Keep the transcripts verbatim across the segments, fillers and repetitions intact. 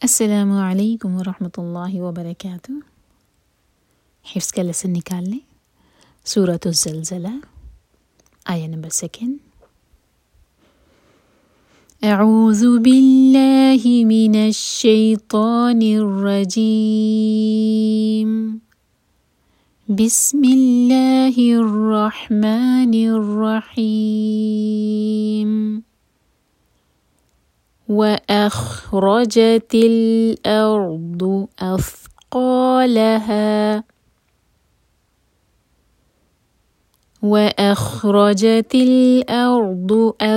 السلام علیکم ورحمۃ اللہ وبرکاتہ۔ حفظ کا لیسن نکال لیں۔ سورۃ الزلزلہ، آیہ نمبر سیکنڈ۔ اعوذ باللہ من الشیطان الرجیم، بسم اللہ الرحمن الرحیم۔ وَأَخْرَجَتِ الْأَرْضُ أَثْقَالَهَا وَأَخْرَجَتِ الْأَرْضُ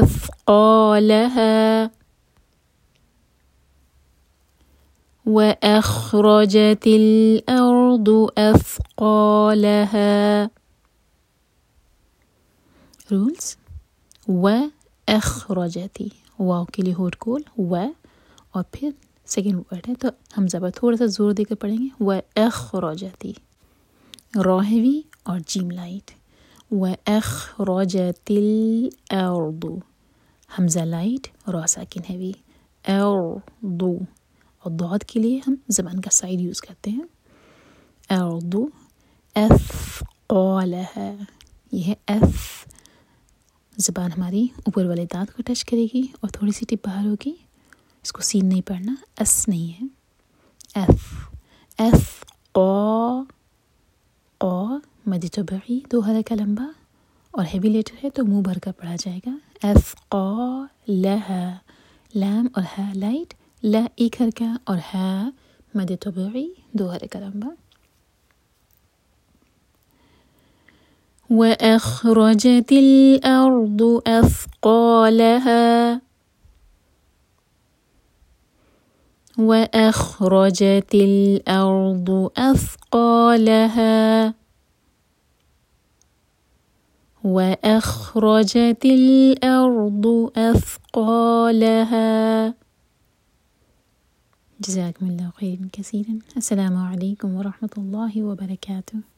أَثْقَالَهَا وَأَخْرَجَتِ الْأَرْضُ أَثْقَالَهَا۔ رولز: وَأَخْرَجَتِ، واو کے لیے ہولڈ کول، و اور پھر سیکنڈ ورڈ ہے تو حمزہ پر تھوڑا سا زور دے کر پڑھیں گے۔ وَأَخْرَجَتِ، را ہیوی اور جیم لائٹ۔ وَأَخْرَجَتِ الْأَرْضُ، حمزہ لائٹ، را ساکن ہیوی۔ أَرْضُ، اور ضاد کے لیے ہم زبان کا سائڈ یوز کرتے ہیں۔ أَرْضُ أَثْقَالَهَا، یہ ہے ایف، زبان ہماری اوپر والے دانت کو ٹچ کرے گی اور تھوڑی سی ٹپ باہر ہوگی، اس کو سین نہیں پڑھنا، اس نہیں ہے۔ ایف ایف قا قا مد طبعی، دو حرکہ لمبا اور ہیوی لیٹر ہے تو منہ بھر کر پڑھا جائے گا۔ أثقالها، لام اور ہا لائٹ، لا ایک حرکہ اور ہا مد طبعی، دو حرکہ لمبا۔ وَأَخْرَجَتِ الْأَرْضُ أَثْقَالَهَا وَأَخْرَجَتِ الْأَرْضُ أَثْقَالَهَا وَأَخْرَجَتِ الْأَرْضُ أَثْقَالَهَا۔ جزاکم اللہ خیرا کثیرا۔ السلام علیکم ورحمۃ اللہ وبرکاتہ۔